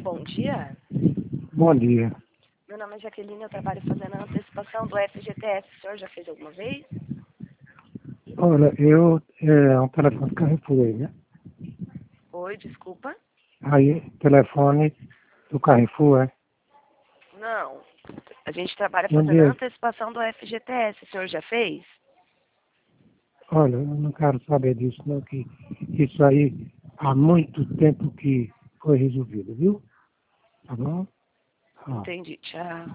bom dia. Bom dia. Meu nome é Jaqueline, eu trabalho fazendo a antecipação do FGTS. O senhor já fez alguma vez? Olha, é um telefone Carrefour aí, né? Oi, desculpa. Aí, telefone do Carrefour, é? Não. A gente trabalha Bom fazendo a dia. antecipação do FGTS. O senhor já fez? Olha, eu não quero saber disso, não, que isso aí há muito tempo que foi resolvido, viu? Tá bom? Ó. Entendi. Tchau.